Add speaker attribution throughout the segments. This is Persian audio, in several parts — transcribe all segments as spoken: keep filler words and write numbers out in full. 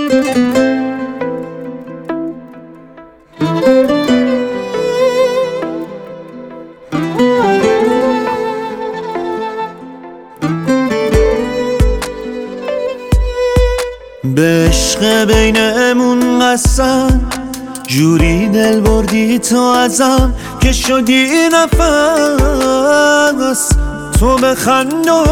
Speaker 1: به عشق بینمون قسم جوری دل بردی تو ازم که شدی نفس، تو بخند و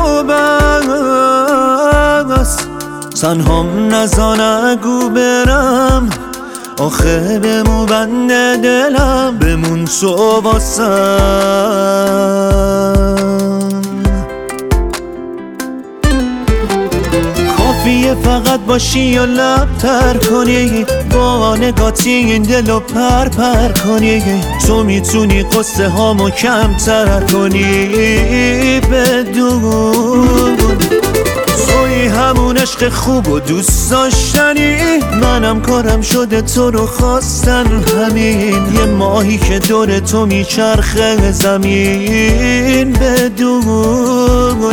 Speaker 1: بس تنهام نزانگو برم، آخه بمو بنده دلم بمون تو واسم. کافیه فقط باشی یا لب تر کنی، با نگاتی این دلو پر پر کنی، تو میتونی قصه هامو کمتر کنی. بدون توی همون عشق خوب و دوست داشتنی، منم کارم شده تو رو خواستن همین، یه ماهی که دور تو میچرخه زمین. بدون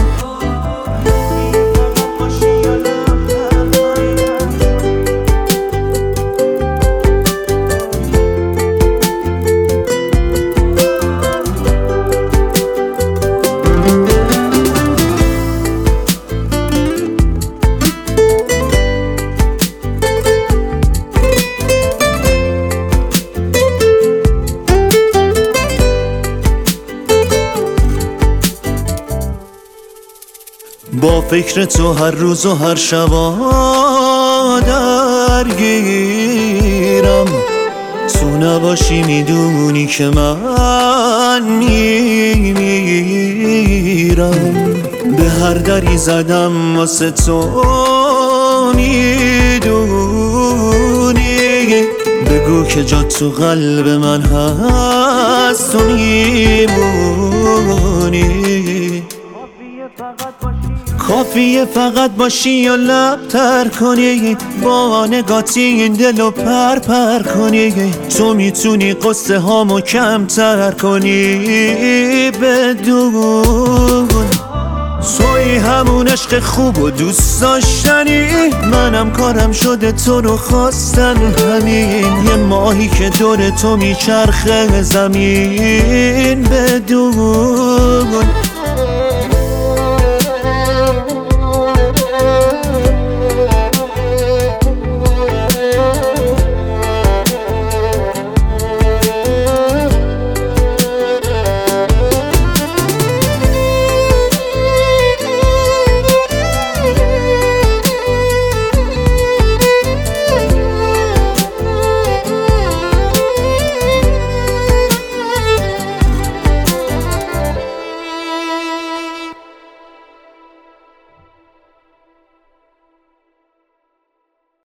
Speaker 1: با فکر تو هر روز و هر شبا درگیرم، تو نباشی میدونی که من میمیرم. به هر دری زدم واسه تو میدونی، بگو که جا تو قلب من هست تو میمونی. کافیه فقط باشی یا لب تر کنی، با نگاتی این دلو پر پر کنی، تو میتونی قصه هامو کمتر کنی. بدون توی همون عشق خوب و دوست داشتنی، منم کارم شده تو رو خواستن همین، یه ماهی که دور تو میچرخه زمین. بدون